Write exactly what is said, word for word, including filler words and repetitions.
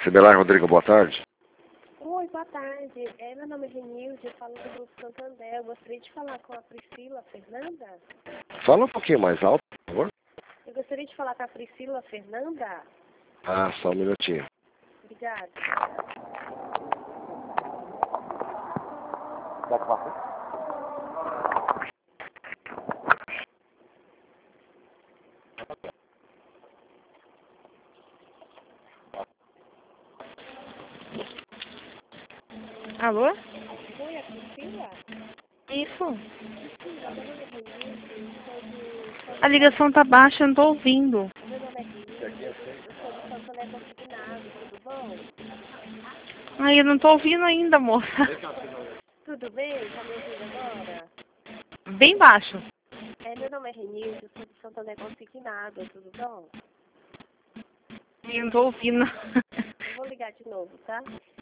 Sibelar Rodrigo, boa tarde. Oi, boa tarde. É, meu nome é Renilde, eu falo do Grupo Santander. Eu gostaria de falar com a Priscila Fernanda. Fala um pouquinho mais alto, por favor. Eu gostaria de falar com a Priscila Fernanda. Ah, só um minutinho. Obrigada. Dá pra passar? Alô? Oi, a Priscila? Isso. Priscila, meu nome é Renilde, sou do... A ligação tá baixa, eu não tô ouvindo. Meu nome é Renilde, eu sou do Santander Consignado, tudo bom? Ai, eu não tô ouvindo ainda, moça. Tudo bem? Tá me ouvindo agora? Bem baixo. É, meu nome é Renilde, eu sou do Santander Consignado, tudo bom? Eu não tô ouvindo. Eu vou ligar de novo, tá?